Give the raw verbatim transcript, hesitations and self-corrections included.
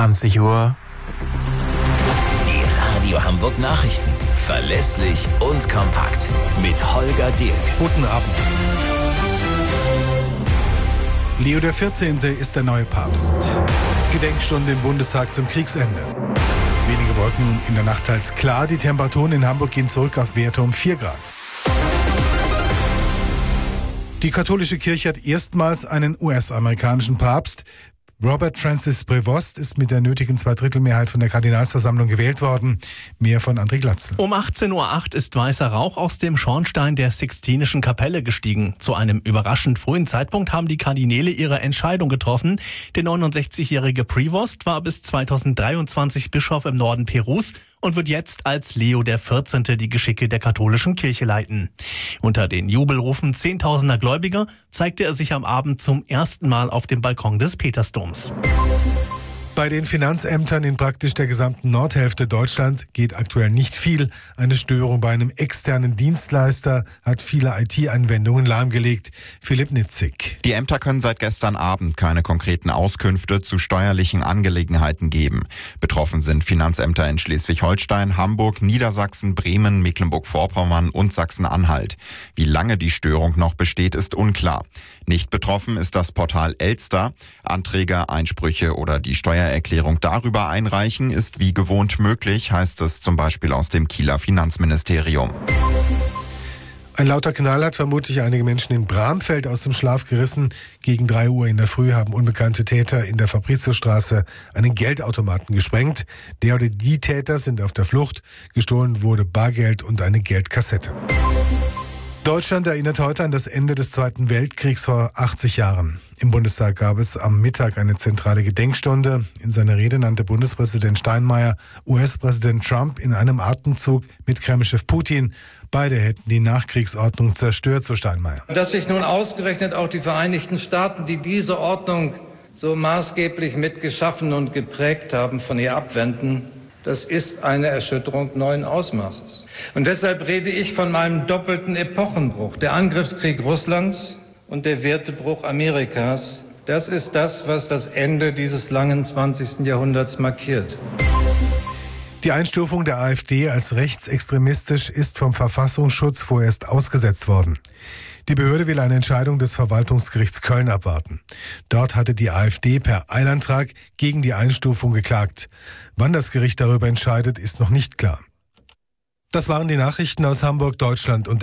zwanzig Uhr. Die Radio Hamburg Nachrichten. Verlässlich und kompakt. Mit Holger Dirk. Guten Abend. Leo der vierzehnte ist der neue Papst. Gedenkstunde im Bundestag zum Kriegsende. Wenige Wolken, in der Nacht teils klar. Die Temperaturen in Hamburg gehen zurück auf Werte um vier Grad. Die katholische Kirche hat erstmals einen U S-amerikanischen Papst. Robert Francis Prevost ist mit der nötigen Zweidrittelmehrheit von der Kardinalsversammlung gewählt worden. Mehr von André Glatzel. Um achtzehn Uhr acht ist weißer Rauch aus dem Schornstein der Sixtinischen Kapelle gestiegen. Zu einem überraschend frühen Zeitpunkt haben die Kardinäle ihre Entscheidung getroffen. Der neunundsechzigjährige Prevost war bis zweitausenddreiundzwanzig Bischof im Norden Perus und wird jetzt als Leo der vierzehnte die Geschicke der katholischen Kirche leiten. Unter den Jubelrufen zehntausender Gläubiger zeigte er sich am Abend zum ersten Mal auf dem Balkon des Petersdoms. Bei den Finanzämtern in praktisch der gesamten Nordhälfte Deutschland geht aktuell nicht viel. Eine Störung bei einem externen Dienstleister hat viele I T-Anwendungen lahmgelegt. Philipp Nitzig. Die Ämter können seit gestern Abend keine konkreten Auskünfte zu steuerlichen Angelegenheiten geben. Betroffen sind Finanzämter in Schleswig-Holstein, Hamburg, Niedersachsen, Bremen, Mecklenburg-Vorpommern und Sachsen-Anhalt. Wie lange die Störung noch besteht, ist unklar. Nicht betroffen ist das Portal Elster. Anträge, Einsprüche oder die Steuererklärung darüber einreichen ist wie gewohnt möglich, heißt es zum Beispiel aus dem Kieler Finanzministerium. Ein lauter Knall hat vermutlich einige Menschen in Bramfeld aus dem Schlaf gerissen. Gegen drei Uhr in der Früh haben unbekannte Täter in der Fabriziostraße einen Geldautomaten gesprengt. Der oder die Täter sind auf der Flucht. Gestohlen wurde Bargeld und eine Geldkassette. Deutschland erinnert heute an das Ende des Zweiten Weltkriegs vor achtzig Jahren. Im Bundestag gab es am Mittag eine zentrale Gedenkstunde. In seiner Rede nannte Bundespräsident Steinmeier U S-Präsident Trump in einem Atemzug mit Kremlchef Putin. Beide hätten die Nachkriegsordnung zerstört, so Steinmeier. Dass sich nun ausgerechnet auch die Vereinigten Staaten, die diese Ordnung so maßgeblich mitgeschaffen und geprägt haben, von ihr abwenden, das ist eine Erschütterung neuen Ausmaßes. Und deshalb rede ich von meinem doppelten Epochenbruch. Der Angriffskrieg Russlands und der Wertebruch Amerikas. Das ist das, was das Ende dieses langen zwanzigsten Jahrhunderts markiert. Die Einstufung der AfD als rechtsextremistisch ist vom Verfassungsschutz vorerst ausgesetzt worden. Die Behörde will eine Entscheidung des Verwaltungsgerichts Köln abwarten. Dort hatte die AfD per Eilantrag gegen die Einstufung geklagt. Wann das Gericht darüber entscheidet, ist noch nicht klar. Das waren die Nachrichten aus Hamburg, Deutschland und